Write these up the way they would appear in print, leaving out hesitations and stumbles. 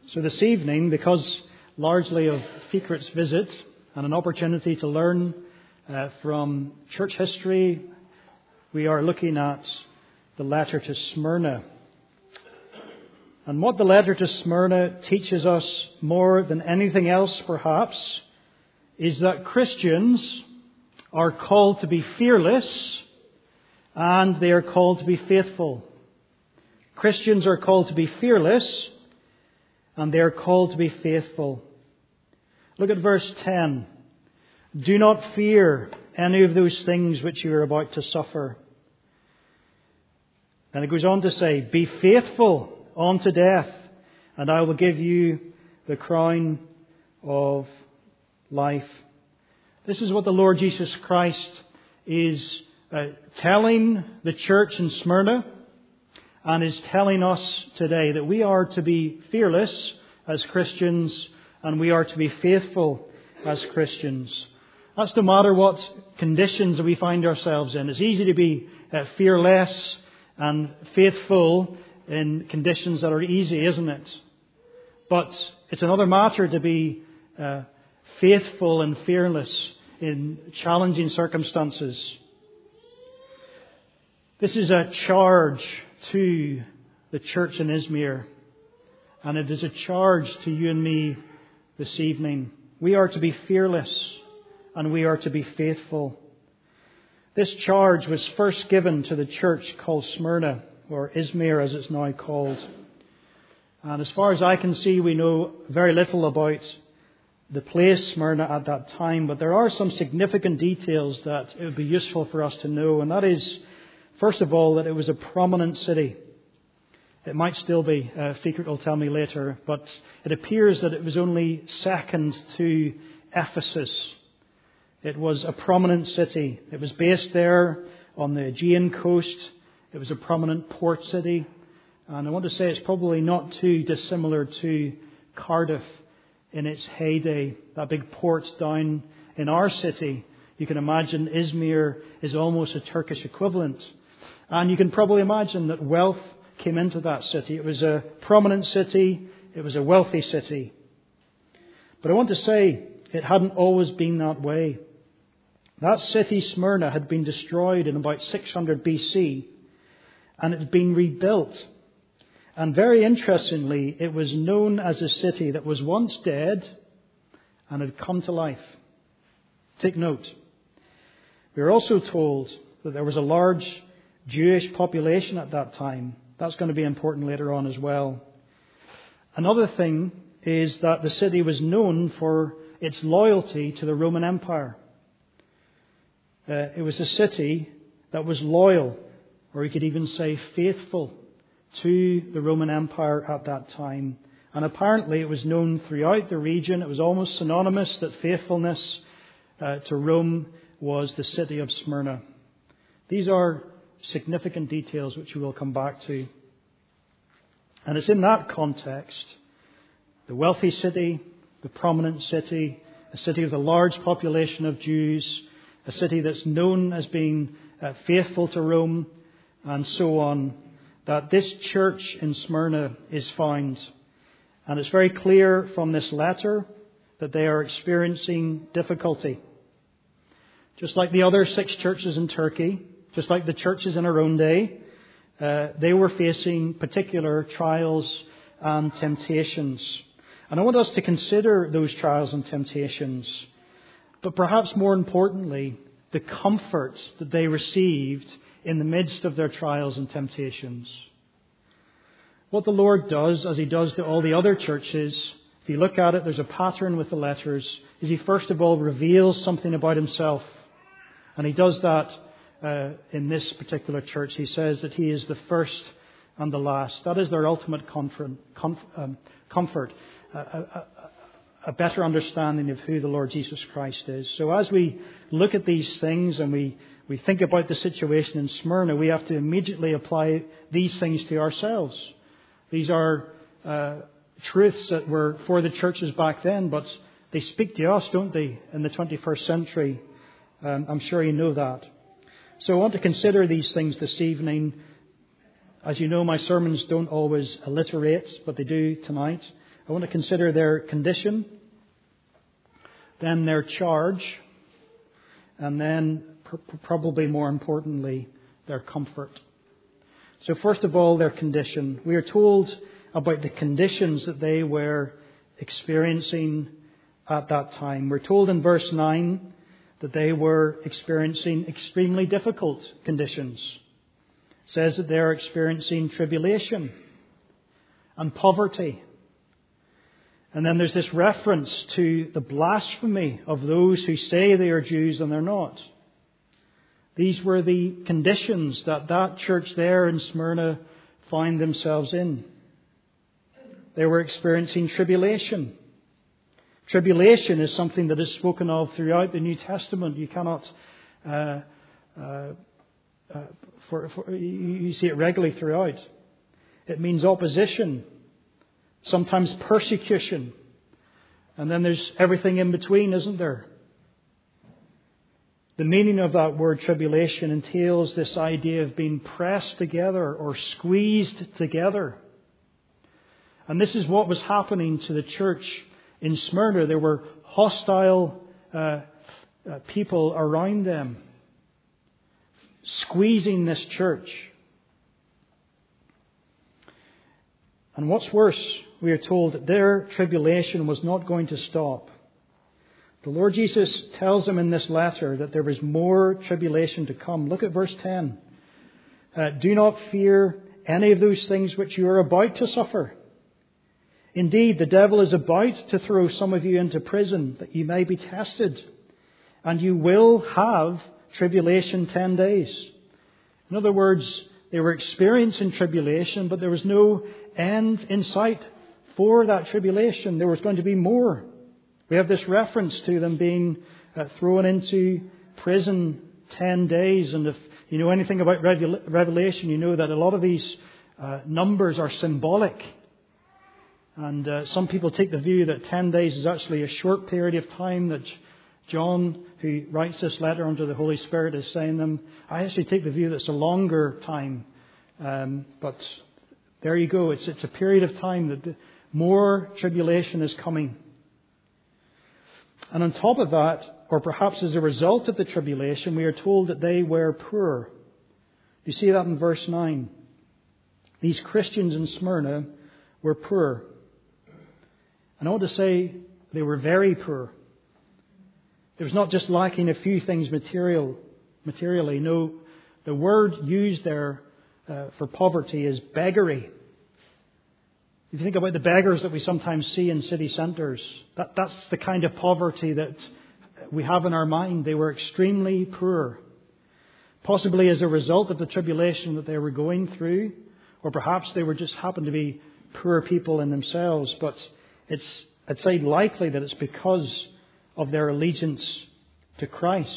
So this evening, because largely of Fieckert's visit and an opportunity to learn from church history, we are looking at the letter to Smyrna. And what the letter to Smyrna teaches us more than anything else, perhaps, is that Christians are called to be fearless and they are called to be faithful. Christians are called to be fearless and they are called to be faithful. Look at verse 10. Do not fear any of those things which you are about to suffer. And it goes on to say, be faithful unto death, and I will give you the crown of life. This is what the Lord Jesus Christ is telling the church in Smyrna and is telling us today, that we are to be fearless as Christians and we are to be faithful as Christians. That's no matter what conditions we find ourselves in. It's easy to be fearless and faithful in conditions that are easy, isn't it? But it's another matter to be faithful and fearless in challenging circumstances. This is a charge to the church in Izmir, and it is a charge to you and me this evening. We are to be fearless and we are to be faithful. This charge was first given to the church called Smyrna, or Izmir as it's now called. And as far as I can see, we know very little about the place Smyrna at that time, but there are some significant details that it would be useful for us to know, and that is, first of all, that it was a prominent city. It might still be, Fieckerт will tell me later, but it appears that it was only second to Ephesus. It was a prominent city. It was based there on the Aegean coast. It was a prominent port city. And I want to say it's probably not too dissimilar to Cardiff in its heyday. That big port down in our city. You can imagine Izmir is almost a Turkish equivalent. And you can probably imagine that wealth came into that city. It was a prominent city. It was a wealthy city. But I want to say it hadn't always been that way. That city, Smyrna, had been destroyed in about 600 BC. And it had been rebuilt. And very interestingly, it was known as a city that was once dead and had come to life. Take note. We are also told that there was a large Jewish population at that time. That's going to be important later on as well. Another thing is that the city was known for its loyalty to the Roman Empire. It was a city that was loyal, or you could even say faithful, to the Roman Empire at that time. And apparently it was known throughout the region. It was almost synonymous that faithfulness to Rome was the city of Smyrna. These are significant details which we will come back to. And it's in that context, the wealthy city, the prominent city, a city with a large population of Jews, a city that's known as being faithful to Rome, and so on, that this church in Smyrna is found. And it's very clear from this letter that they are experiencing difficulty. Just like the other 6 churches in Turkey, just like the churches in our own day, they were facing particular trials and temptations. And I want us to consider those trials and temptations, but perhaps more importantly, the comfort that they received in the midst of their trials and temptations. What the Lord does, as He does to all the other churches, if you look at it, there's a pattern with the letters, is He first of all reveals something about Himself. And He does that in this particular church. He says that He is the first and the last. That is their ultimate comfort, a better understanding of who the Lord Jesus Christ is. So as we look at these things and we think about the situation in Smyrna, we have to immediately apply these things to ourselves. These are truths that were for the churches back then, but they speak to us, don't they, in the 21st century? I'm sure you know that. So I want to consider these things this evening. As you know, my sermons don't always alliterate, but they do tonight. I want to consider their condition, then their charge, and then probably more importantly, their comfort. So first of all, their condition. We are told about the conditions that they were experiencing at that time. We're told in verse 9 that they were experiencing extremely difficult conditions. It says that they are experiencing tribulation and poverty. And then there's this reference to the blasphemy of those who say they are Jews and they're not. These were the conditions that church there in Smyrna found themselves in. They were experiencing tribulation. Tribulation is something that is spoken of throughout the New Testament. You cannot, you see it regularly throughout. It means opposition, sometimes persecution, and then there's everything in between, isn't there? The meaning of that word tribulation entails this idea of being pressed together or squeezed together. And this is what was happening to the church in Smyrna. There were hostile people around them, squeezing this church. And what's worse, we are told that their tribulation was not going to stop. The Lord Jesus tells them in this letter that there was more tribulation to come. Look at verse 10. Do not fear any of those things which you are about to suffer. Indeed, the devil is about to throw some of you into prison that you may be tested. And you will have tribulation 10 days. In other words, they were experiencing tribulation, but there was no end in sight for that tribulation. There was going to be more. We have this reference to them being thrown into prison 10 days. And if you know anything about Revelation, you know that a lot of these numbers are symbolic. And some people take the view that 10 days is actually a short period of time, that John, who writes this letter under the Holy Spirit, is saying them. I actually take the view that it's a longer time. But there you go. It's a period of time that more tribulation is coming. And on top of that, or perhaps as a result of the tribulation, we are told that they were poor. You see that in verse 9. These Christians in Smyrna were poor. And I want to say they were very poor. It was not just lacking a few things materially. No, the word used there for poverty is beggary. If you think about the beggars that we sometimes see in city centres, that's the kind of poverty that we have in our mind. They were extremely poor. Possibly as a result of the tribulation that they were going through, or perhaps they were just happened to be poor people in themselves. But I'd say likely that it's because of their allegiance to Christ.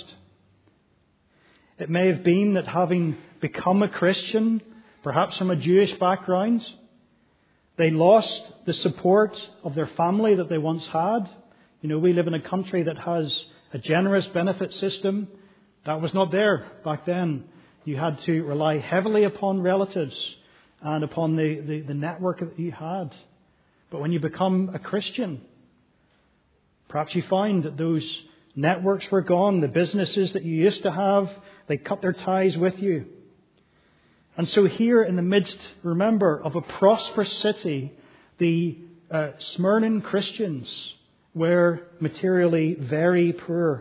It may have been that having become a Christian, perhaps from a Jewish background, they lost the support of their family that they once had. You know, we live in a country that has a generous benefit system. That was not there back then. You had to rely heavily upon relatives and upon the network that you had. But when you become a Christian, perhaps you find that those networks were gone. The businesses that you used to have, they cut their ties with you. And so here in the midst, remember, of a prosperous city, the Smyrnan Christians were materially very poor.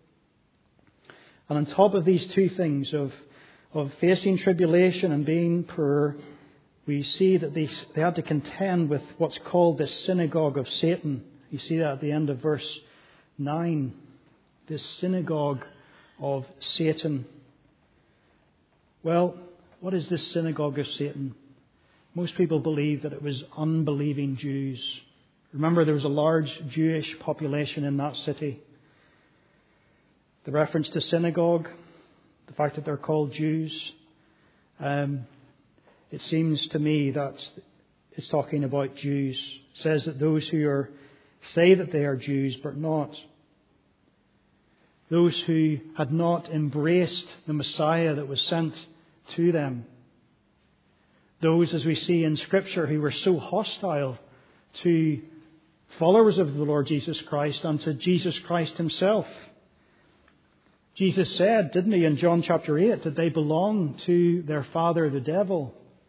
And on top of these two things of facing tribulation and being poor, we see that they had to contend with what's called the synagogue of Satan. You see that at the end of verse 9. This synagogue of Satan. Well, what is this synagogue of Satan? Most people believe that it was unbelieving Jews. Remember, there was a large Jewish population in that city. The reference to synagogue, the fact that they're called Jews, it seems to me that it's talking about Jews. It says that those who say that they are Jews but not. Those who had not embraced the Messiah that was sent to them. Those, as we see in Scripture, who were so hostile to followers of the Lord Jesus Christ and to Jesus Christ himself. Jesus said, didn't he, in John chapter 8, that they belong to their father, the devil.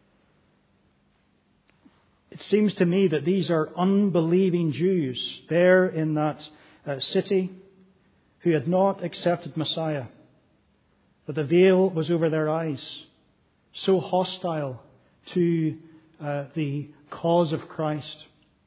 It seems to me that these are unbelieving Jews there in that city who had not accepted Messiah. But the veil was over their eyes, so hostile to the cause of Christ.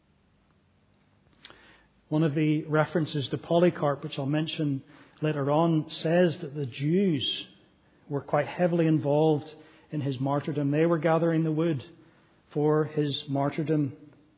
One of the references to Polycarp, which I'll mention later on, says that the Jews were quite heavily involved in his martyrdom. They were gathering the wood for his martyrdom.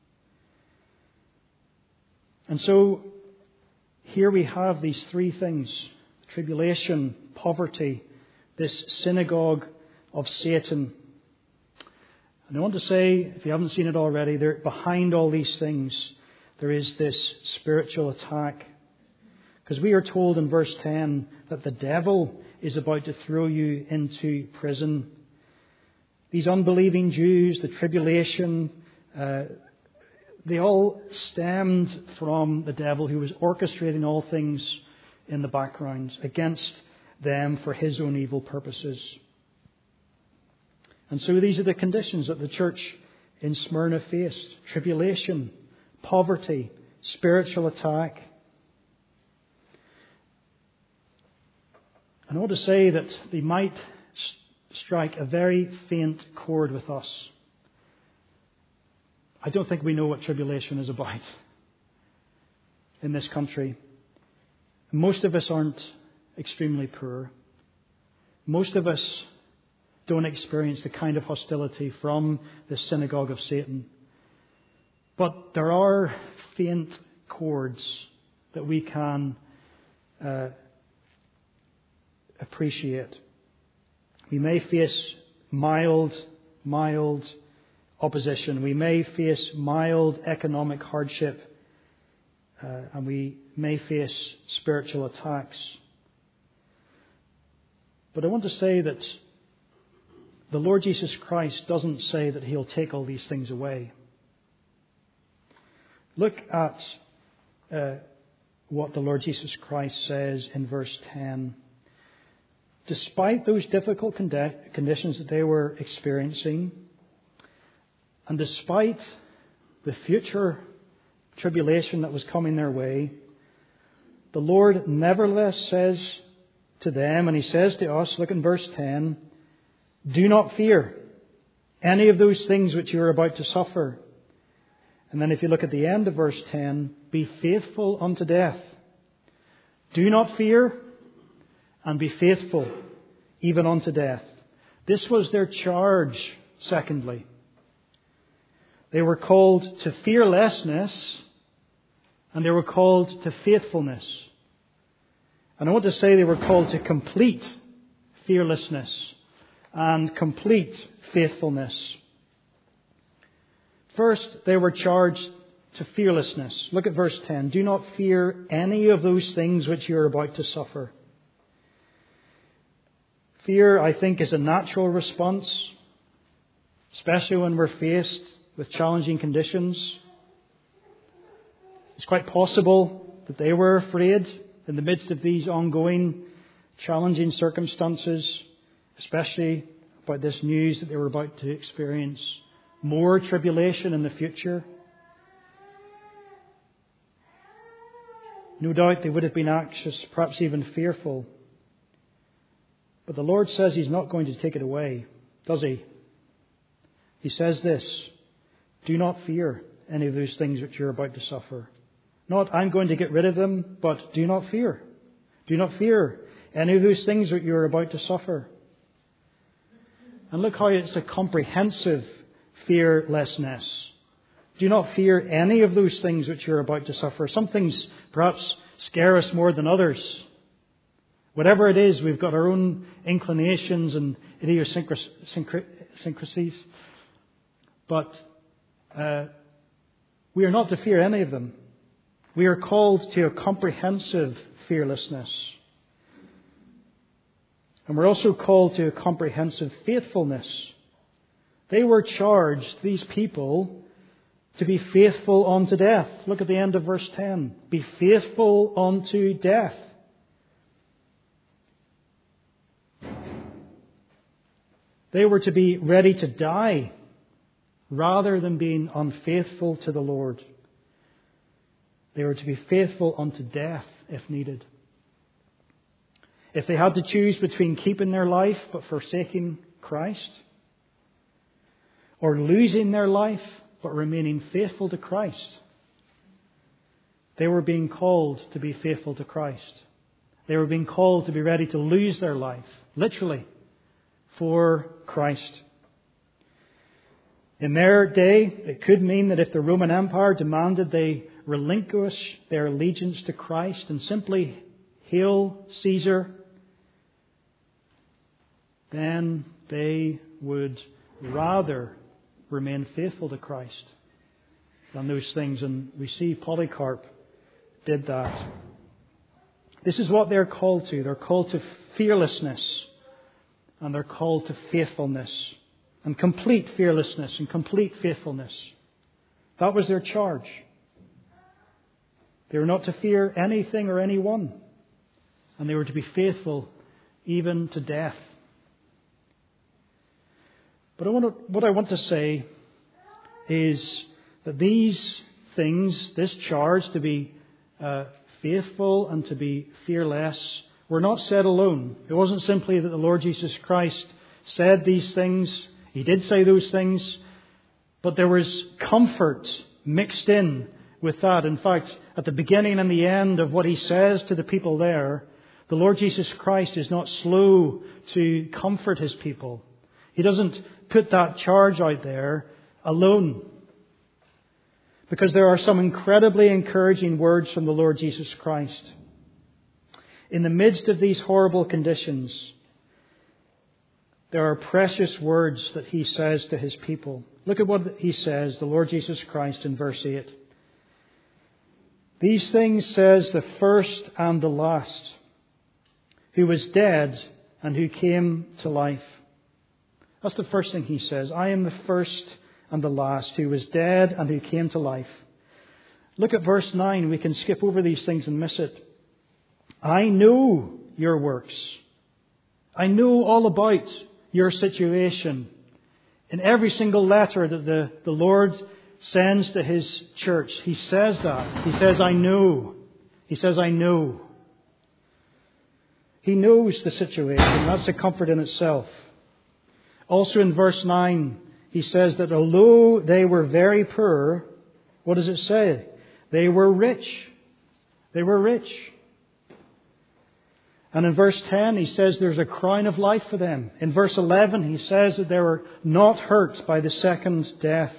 And so here we have these three things: tribulation, poverty, this synagogue of Satan. And I want to say, if you haven't seen it already, there behind all these things there is this spiritual attack. Because we are told in verse 10 that the devil is about to throw you into prison. These unbelieving Jews, the tribulation, they all stemmed from the devil who was orchestrating all things in the background against them for his own evil purposes. And so these are the conditions that the church in Smyrna faced: tribulation, poverty, spiritual attack. And I want to say that they might strike a very faint chord with us. I don't think we know what tribulation is about in this country. Most of us aren't extremely poor. Most of us don't experience the kind of hostility from the synagogue of Satan. But there are faint chords that we can appreciate. We may face mild opposition. We may face mild economic hardship. And we may face spiritual attacks. But I want to say that the Lord Jesus Christ doesn't say that he'll take all these things away. Look at what the Lord Jesus Christ says in verse 10. Despite those difficult conditions that they were experiencing, and despite the future tribulation that was coming their way, the Lord nevertheless says to them, and he says to us, look in verse 10, do not fear any of those things which you are about to suffer. And then if you look at the end of verse 10, be faithful unto death. Do not fear and be faithful even unto death. This was their charge, secondly. They were called to fearlessness and they were called to faithfulness. And I want to say they were called to complete fearlessness and complete faithfulness. First, they were charged to fearlessness. Look at verse 10. Do not fear any of those things which you are about to suffer. Fear, I think, is a natural response, especially when we're faced with challenging conditions. It's quite possible that they were afraid in the midst of these ongoing challenging circumstances, especially about this news that they were about to experience more tribulation in the future. No doubt they would have been anxious, perhaps even fearful. But the Lord says he's not going to take it away, does he? He says this, do not fear any of those things which you're about to suffer. Not, I'm going to get rid of them, but do not fear. Do not fear any of those things that you're about to suffer. And look how it's a comprehensive fearlessness. Do not fear any of those things which you're about to suffer. Some things perhaps scare us more than others. Whatever it is, we've got our own inclinations and idiosyncrasies. But we are not to fear any of them. We are called to a comprehensive fearlessness. And we're also called to a comprehensive faithfulness. They were charged, these people, to be faithful unto death. Look at the end of verse 10. Be faithful unto death. They were to be ready to die rather than being unfaithful to the Lord. They were to be faithful unto death if needed. If they had to choose between keeping their life but forsaking Christ, or losing their life but remaining faithful to Christ, they were being called to be faithful to Christ. They were being called to be ready to lose their life, literally, for Christ. In their day, it could mean that if the Roman Empire demanded they relinquish their allegiance to Christ and simply hail Caesar, then they would rather remain faithful to Christ than those things. And we see Polycarp did that. This is what they're called to. They're called to fearlessness, and they're called to faithfulness, and complete fearlessness and complete faithfulness. That was their charge. They were not to fear anything or anyone, and they were to be faithful even to death. But what I want to say is that these things, this charge to be faithful and to be fearless, were not said alone. It wasn't simply that the Lord Jesus Christ said these things. He did say those things, but there was comfort mixed in with that. In fact, at the beginning and the end of what He says to the people there, the Lord Jesus Christ is not slow to comfort His people. He doesn't put that charge out there alone, because there are some incredibly encouraging words from the Lord Jesus Christ. In the midst of these horrible conditions, there are precious words that He says to His people. Look at what He says, the Lord Jesus Christ, in verse 8. These things says the first and the last, who was dead and who came to life. That's the first thing He says. I am the first and the last, who was dead and who came to life. Look at verse 9. We can skip over these things and miss it. I know your works. I know all about your situation. In every single letter that the Lord sends to His church, He says that. He says, I know. He says, I know. He knows the situation. That's a comfort in itself. Also in verse 9, He says that although they were very poor, what does it say? They were rich. They were rich. And in verse 10, He says there's a crown of life for them. In verse 11, He says that they were not hurt by the second death.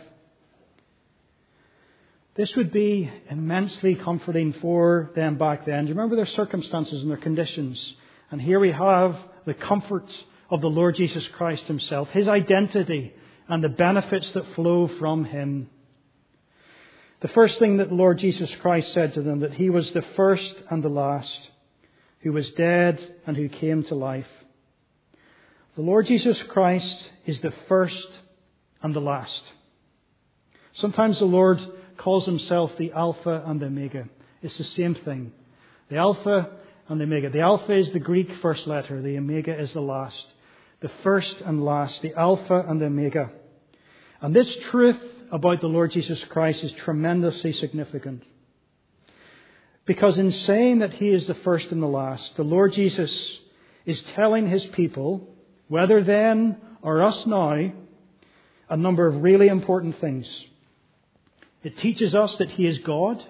This would be immensely comforting for them back then. Do you remember their circumstances and their conditions? And here we have the comfort of the Lord Jesus Christ Himself, His identity, and the benefits that flow from Him. The first thing that the Lord Jesus Christ said to them, that He was the first and the last, who was dead and who came to life. The Lord Jesus Christ is the first and the last. Sometimes the Lord calls Himself the Alpha and the Omega. It's the same thing. The Alpha and the Omega. The Alpha is the Greek first letter. The Omega is the last. The first and last. The Alpha and the Omega. And this truth about the Lord Jesus Christ is tremendously significant. Because in saying that He is the first and the last, the Lord Jesus is telling His people, whether then or us now, a number of really important things. It teaches us that He is God,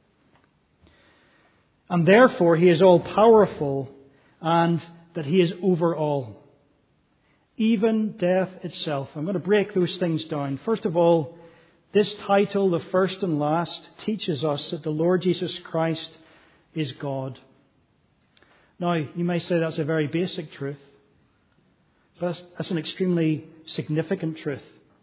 and therefore He is all-powerful, and that He is over all. Even death itself. I'm going to break those things down. First of all, this title, the first and last, teaches us that the Lord Jesus Christ is God. Now, you may say that's a very basic truth, but that's an extremely significant truth.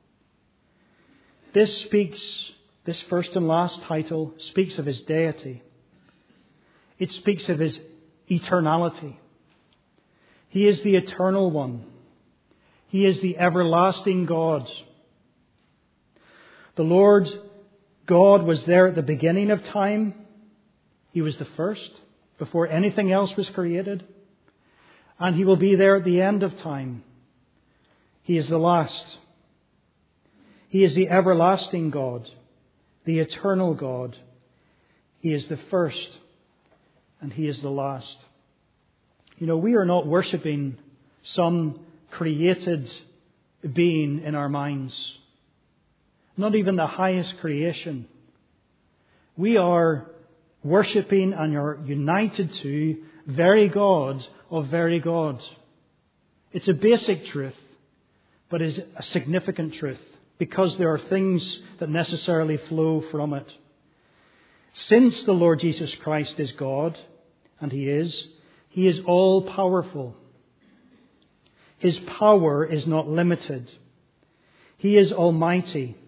This first and last title speaks of His deity. It speaks of His eternality. He is the eternal one. He is the everlasting God. The Lord God was there at the beginning of time. He was the first, before anything else was created. And He will be there at the end of time. He is the last. He is the everlasting God, the eternal God. He is the first, and He is the last. You know, we are not worshipping some created being in our minds. Not even the highest creation. We are worshipping and are united to very God of very God. It's a basic truth, but is a significant truth because there are things that necessarily flow from it. Since the Lord Jesus Christ is God, and He is all powerful. His power is not limited. He is almighty.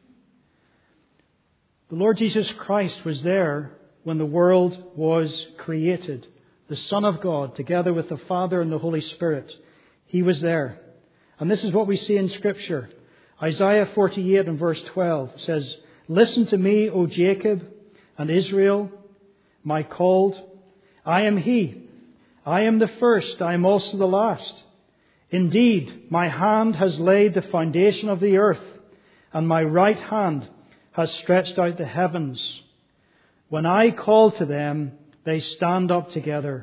The Lord Jesus Christ was there when the world was created. The Son of God, together with the Father and the Holy Spirit. He was there. And this is what we see in Scripture. Isaiah 48 and verse 12 says, "Listen to me, O Jacob and Israel, my called. I am He. I am the first. I am also the last. Indeed, my hand has laid the foundation of the earth, and my right hand has stretched out the heavens. When I call to them, they stand up together."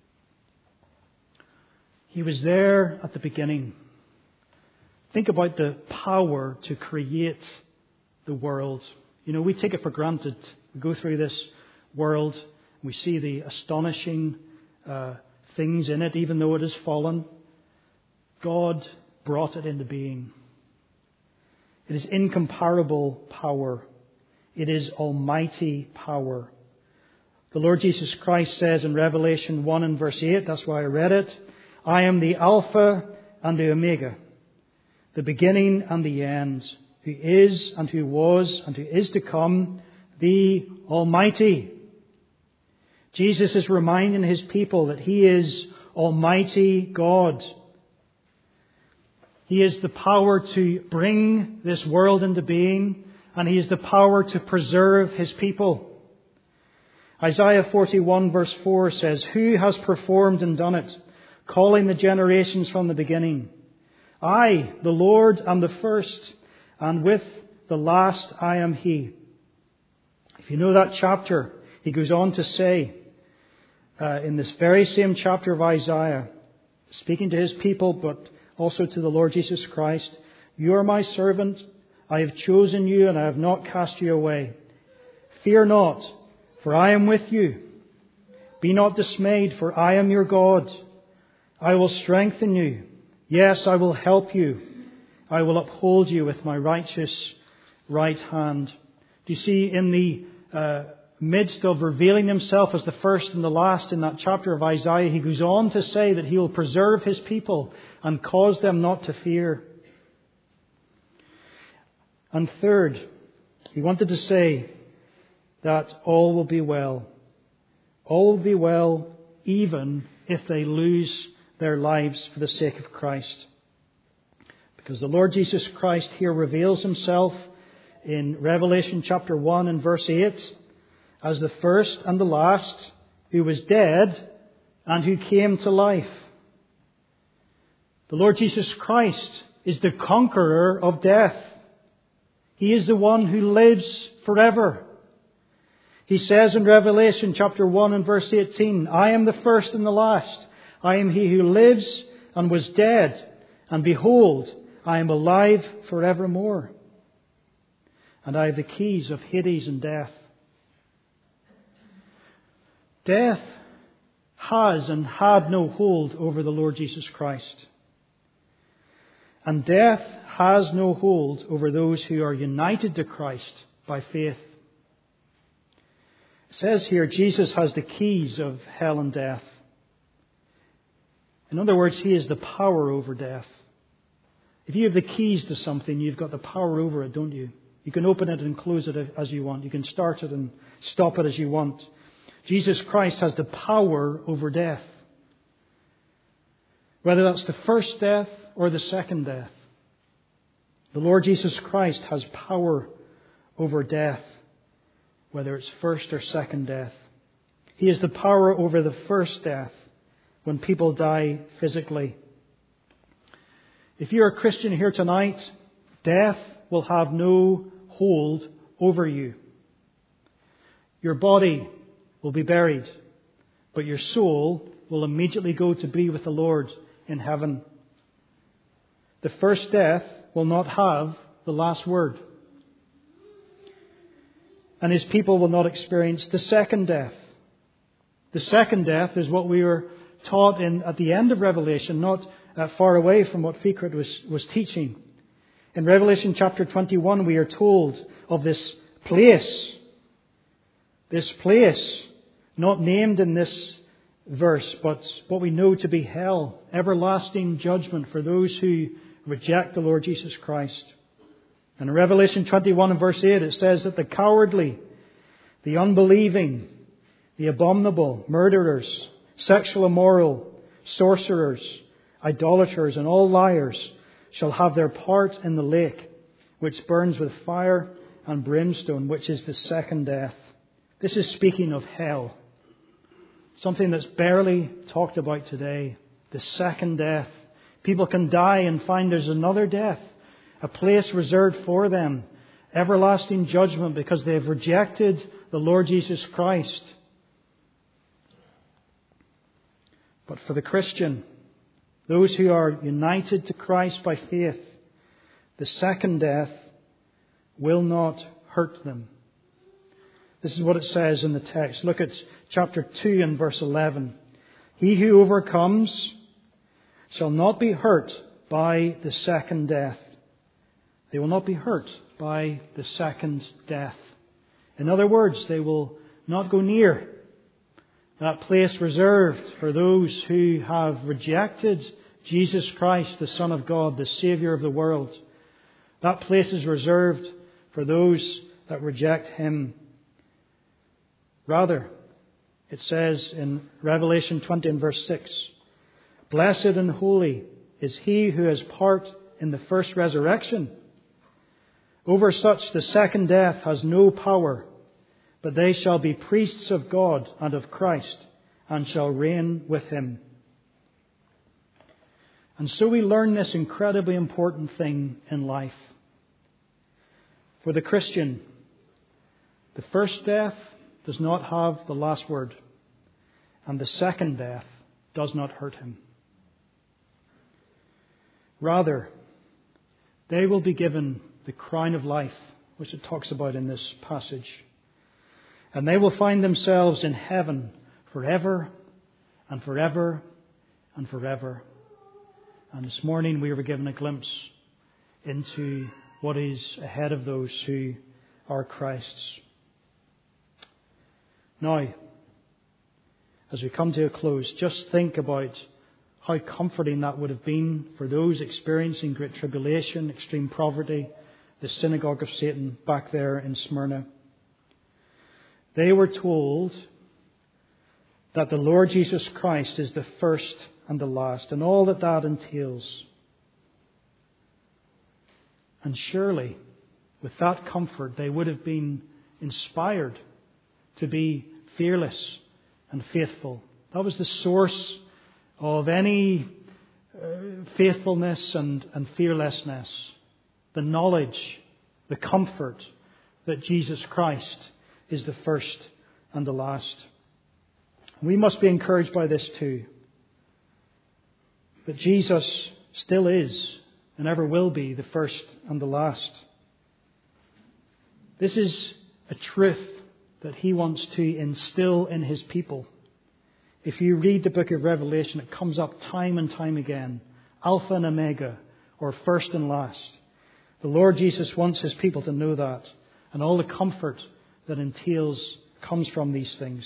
He was there at the beginning. Think about the power to create the world. You know, we take it for granted. We go through this world, we see the astonishing things in it, even though it has fallen. God brought it into being. It is incomparable power. It is almighty power. The Lord Jesus Christ says in Revelation 1 and verse 8, that's why I read it, "I am the Alpha and the Omega, the beginning and the end, who is and who was and who is to come, the Almighty." Jesus is reminding His people that He is Almighty God. He is the power to bring this world into being, and He is the power to preserve His people. Isaiah 41 verse 4 says, "Who has performed and done it, calling the generations from the beginning? I, the Lord, am the first, and with the last I am He." If you know that chapter, he goes on to say, in this very same chapter of Isaiah, speaking to his people, but also to the Lord Jesus Christ, "You are my servant. I have chosen you, and I have not cast you away. Fear not, for I am with you. Be not dismayed, for I am your God. I will strengthen you. Yes, I will help you. I will uphold you with my righteous right hand." Do you see, in the midst of revealing Himself as the first and the last in that chapter of Isaiah, He goes on to say that He will preserve His people and cause them not to fear. And third, He wanted to say that all will be well. All will be well even if they lose their lives for the sake of Christ. Because the Lord Jesus Christ here reveals Himself in Revelation chapter 1 and verse 8 as the first and the last, who was dead and who came to life. The Lord Jesus Christ is the conqueror of death. He is the one who lives forever. He says in Revelation chapter 1 and verse 18, "I am the first and the last. I am He who lives and was dead, and behold, I am alive forevermore. And I have the keys of Hades and death." Death has and had no hold over the Lord Jesus Christ. And death has no hold over those who are united to Christ by faith. It says here, Jesus has the keys of hell and death. In other words, He is the power over death. If you have the keys to something, you've got the power over it, don't you? You can open it and close it as you want. You can start it and stop it as you want. Jesus Christ has the power over death. Whether that's the first death or the second death. The Lord Jesus Christ has power over death. whether it's first or second death. He has the power over the first death when people die physically. If you're a Christian here tonight, death will have no hold over you. Your body will be buried, but your soul will immediately go to be with the Lord in heaven. The first death will not have the last word. And His people will not experience the second death. The second death is what we were taught at the end of Revelation, not far away from what Fikret was teaching. In Revelation chapter 21, we are told of this place, not named in this verse, but what we know to be hell, everlasting judgment for those who reject the Lord Jesus Christ. And in Revelation 21 and verse 8, it says that the cowardly, the unbelieving, the abominable, murderers, sexual immoral, sorcerers, idolaters, and all liars shall have their part in the lake, which burns with fire and brimstone, which is the second death. This is speaking of hell. Something that's barely talked about today. The second death. People can die and find there's another death. A place reserved for them. Everlasting judgment because they have rejected the Lord Jesus Christ. But for the Christian, those who are united to Christ by faith, the second death will not hurt them. This is what it says in the text. Look at chapter 2 and verse 11. He who overcomes shall not be hurt by the second death. They will not be hurt by the second death. In other words, they will not go near that place reserved for those who have rejected Jesus Christ, the Son of God, the Saviour of the world. That place is reserved for those that reject Him. Rather, it says in Revelation 20 and verse 6, Blessed and holy is he who has part in the first resurrection. Over such the second death has no power, but they shall be priests of God and of Christ, and shall reign with Him. And so we learn this incredibly important thing in life. For the Christian, the first death does not have the last word, and the second death does not hurt him. Rather, they will be given the crown of life, which it talks about in this passage. And they will find themselves in heaven forever and forever and forever. And this morning we were given a glimpse into what is ahead of those who are Christ's. Now, as we come to a close, just think about how comforting that would have been for those experiencing great tribulation, extreme poverty, the synagogue of Satan back there in Smyrna. They were told that the Lord Jesus Christ is the first and the last, and all that that entails. And surely, with that comfort, they would have been inspired to be fearless and faithful. That was the source of any faithfulness and fearlessness. The knowledge, the comfort that Jesus Christ is the first and the last. We must be encouraged by this too. That Jesus still is and ever will be the first and the last. This is a truth that He wants to instill in His people. If you read the book of Revelation, it comes up time and time again. Alpha and Omega, or first and last. The Lord Jesus wants His people to know that. And all the comfort that entails comes from these things.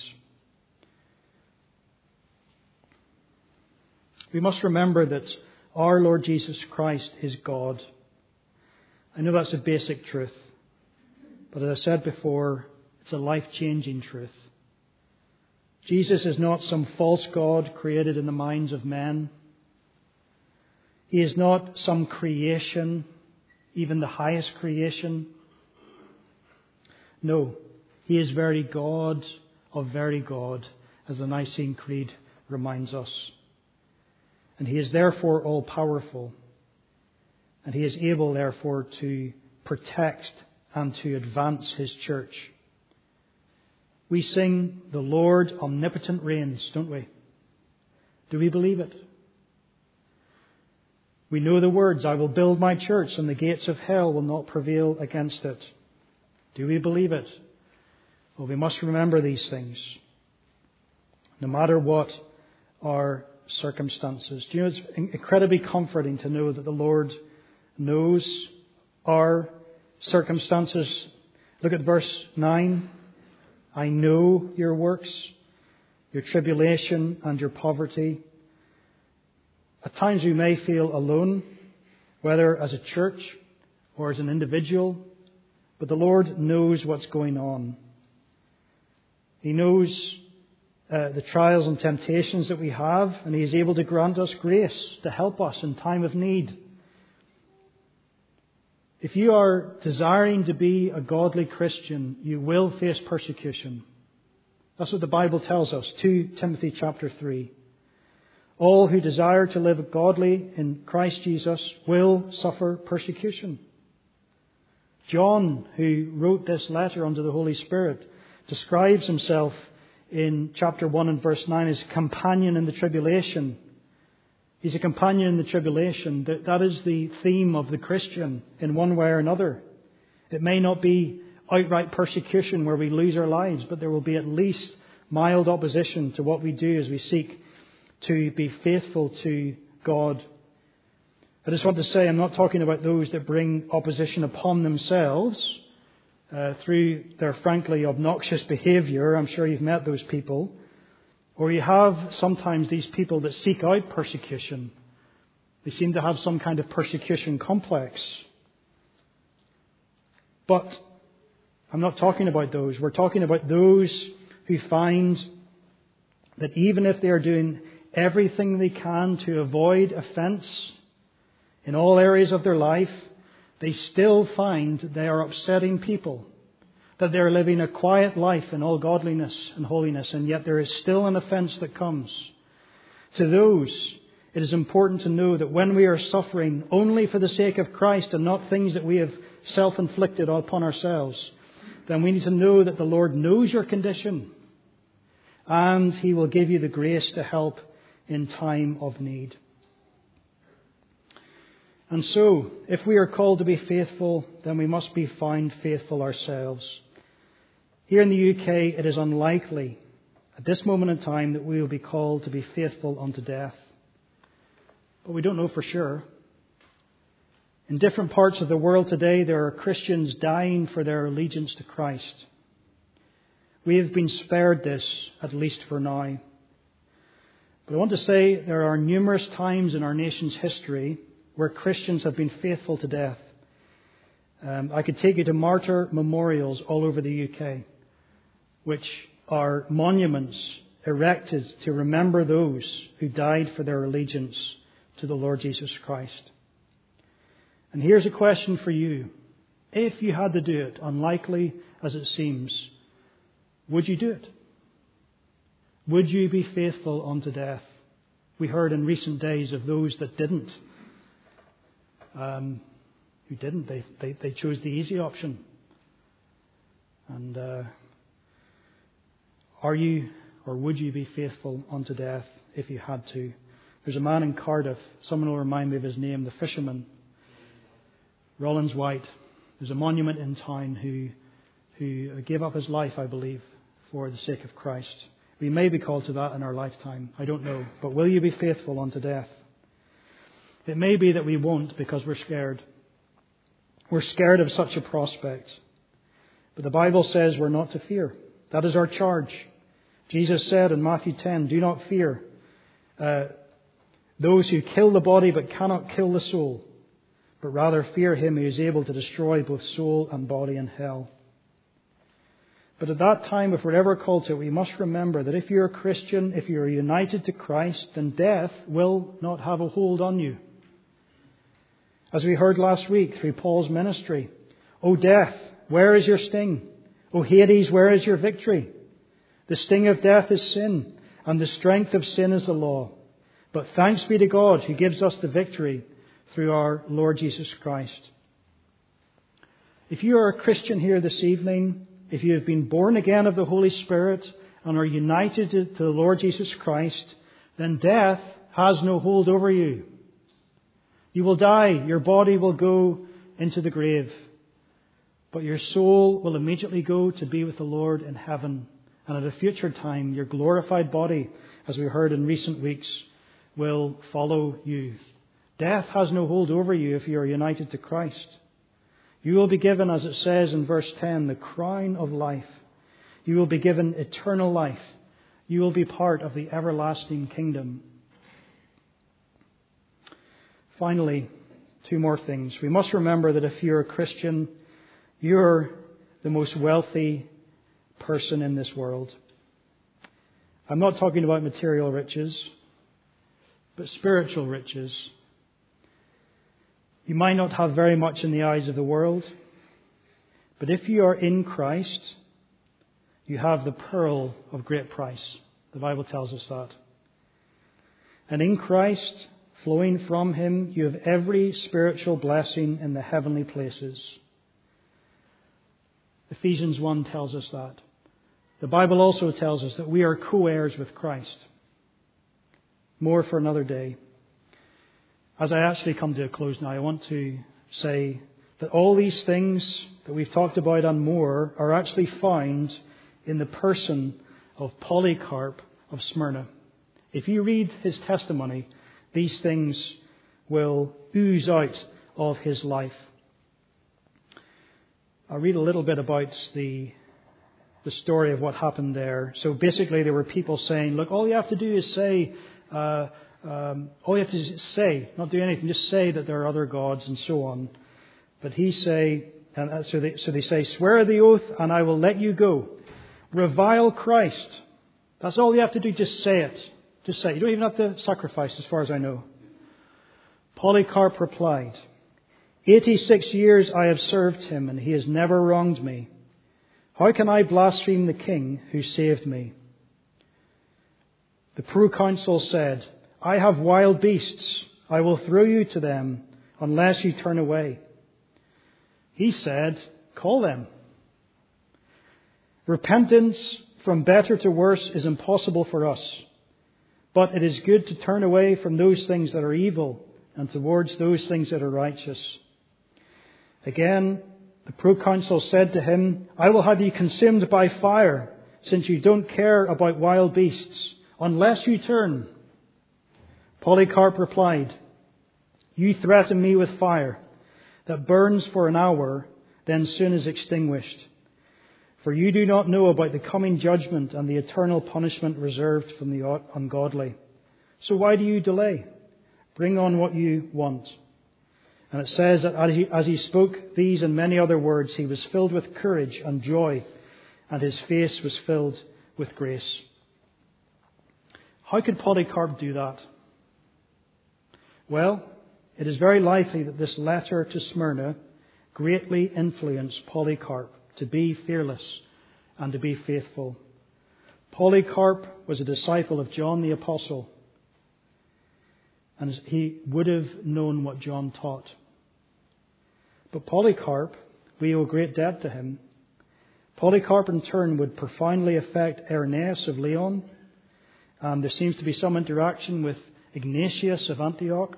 We must remember that our Lord Jesus Christ is God. I know that's a basic truth. But as I said before, it's a life-changing truth. Jesus is not some false god created in the minds of men. He is not some creation, even the highest creation. No, He is very God of very God, as the Nicene Creed reminds us. And He is therefore all-powerful. And He is able, therefore, to protect and to advance His church. We sing, "The Lord omnipotent reigns," don't we? Do we believe it? We know the words, "I will build my church and the gates of hell will not prevail against it." Do we believe it? Well, we must remember these things, no matter what our circumstances. Do you know, it's incredibly comforting to know that the Lord knows our circumstances. Look at verse 9. "I know your works, your tribulation and your poverty." At times we may feel alone, whether as a church or as an individual, but the Lord knows what's going on. He knows the trials and temptations that we have, and He is able to grant us grace to help us in time of need. If you are desiring to be a godly Christian, you will face persecution. That's what the Bible tells us, 2 Timothy chapter 3. All who desire to live godly in Christ Jesus will suffer persecution. John, who wrote this letter under the Holy Spirit, describes himself in chapter 1 and verse 9 as a companion in the tribulation. He's a companion in the tribulation. That is the theme of the Christian in one way or another. It may not be outright persecution where we lose our lives, but there will be at least mild opposition to what we do as we seek to be faithful to God. I just want to say, I'm not talking about those that bring opposition upon themselves through their frankly obnoxious behaviour. I'm sure you've met those people. Or you have sometimes these people that seek out persecution. They seem to have some kind of persecution complex. But I'm not talking about those. We're talking about those who find that even if they are doing everything they can to avoid offence in all areas of their life, they still find they are upsetting people, that they are living a quiet life in all godliness and holiness, and yet there is still an offence that comes. To those, it is important to know that when we are suffering only for the sake of Christ and not things that we have self-inflicted upon ourselves, then we need to know that the Lord knows your condition and He will give you the grace to help in time of need. And so, if we are called to be faithful, then we must be found faithful ourselves. Here in the UK, it is unlikely at this moment in time that we will be called to be faithful unto death. But we don't know for sure. In different parts of the world today, there are Christians dying for their allegiance to Christ. We have been spared this, at least for now. But I want to say there are numerous times in our nation's history where Christians have been faithful to death. I could take you to martyr memorials all over the UK, which are monuments erected to remember those who died for their allegiance to the Lord Jesus Christ. And here's a question for you. If you had to do it, unlikely as it seems, would you do it? Would you be faithful unto death? We heard in recent days of those that didn't. Who didn't. They chose the easy option. And are you or would you be faithful unto death if you had to? There's a man in Cardiff, someone will remind me of his name, the fisherman, Rollins White. There's a monument in town who gave up his life, I believe, for the sake of Christ. We may be called to that in our lifetime. I don't know. But will you be faithful unto death? It may be that we won't because we're scared. We're scared of such a prospect. But the Bible says we're not to fear. That is our charge. Jesus said in Matthew 10, "Do not fear those who kill the body but cannot kill the soul, but rather fear Him who is able to destroy both soul and body in hell." But at that time, if we're ever called to it, we must remember that if you're a Christian, if you're united to Christ, then death will not have a hold on you. As we heard last week through Paul's ministry, "O death, where is your sting? O Hades, where is your victory? The sting of death is sin, and the strength of sin is the law. But thanks be to God who gives us the victory through our Lord Jesus Christ. If you are a Christian here this evening, if you have been born again of the Holy Spirit and are united to the Lord Jesus Christ, then death has no hold over you. You will die, your body will go into the grave, but your soul will immediately go to be with the Lord in heaven. And at a future time, your glorified body, as we heard in recent weeks, will follow you. Death has no hold over you if you are united to Christ. You will be given, as it says in verse 10, the crown of life. You will be given eternal life. You will be part of the everlasting kingdom. Finally, two more things. We must remember that if you're a Christian, you're the most wealthy person in this world. I'm not talking about material riches, but spiritual riches. You might not have very much in the eyes of the world, but if you are in Christ, you have the pearl of great price. The Bible tells us that. And in Christ, flowing from Him, you have every spiritual blessing in the heavenly places. Ephesians 1 tells us that. The Bible also tells us that we are co-heirs with Christ. More for another day. As I actually come to a close now, I want to say that all these things that we've talked about and more are actually found in the person of Polycarp of Smyrna. If you read his testimony, these things will ooze out of his life. I'll read a little bit about the story of what happened there. So basically there were people saying, look, all you have to do is say, all you have to say, not do anything, just say that there are other gods and so on. But so they say, swear the oath and I will let you go. Revile Christ. That's all you have to do, just say it. Just say it. You don't even have to sacrifice, as far as I know. Polycarp replied, 86 years I have served him, and he has never wronged me. How can I blaspheme the king who saved me? The proconsul said, I have wild beasts. I will throw you to them unless you turn away. He said, call them. Repentance from better to worse is impossible for us. But it is good to turn away from those things that are evil and towards those things that are righteous. Again, the proconsul said to him, I will have you consumed by fire, since you don't care about wild beasts, unless you turn. Polycarp replied, you threaten me with fire that burns for an hour, then soon is extinguished. For you do not know about the coming judgment and the eternal punishment reserved from the ungodly. So why do you delay? Bring on what you want. And it says that as he spoke these and many other words, he was filled with courage and joy, and his face was filled with grace. How could Polycarp do that? Well, it is very likely that this letter to Smyrna greatly influenced Polycarp to be fearless and to be faithful. Polycarp was a disciple of John the Apostle, and he would have known what John taught. But Polycarp, we owe great debt to him. Polycarp in turn would profoundly affect Irenaeus of Lyon, and there seems to be some interaction with Ignatius of Antioch.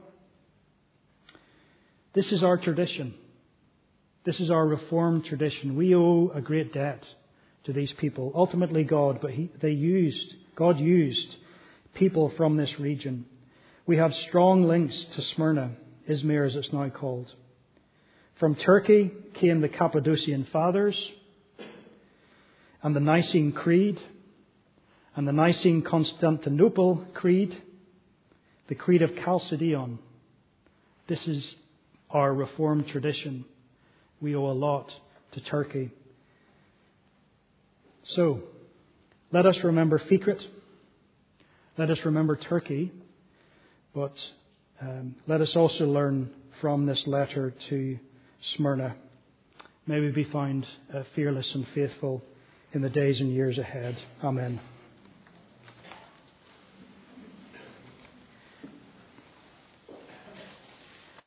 This is our tradition. This is our Reformed tradition. We owe a great debt to these people. Ultimately God, but God used people from this region. We have strong links to Smyrna, Izmir as it's now called. From Turkey came the Cappadocian Fathers and the Nicene Creed and the Nicene Constantinople Creed, the Creed of Chalcedon. This is our Reformed tradition. We owe a lot to Turkey. So, let us remember Fikret. Let us remember Turkey. But let us also learn from this letter to Smyrna. May we be found fearless and faithful in the days and years ahead. Amen.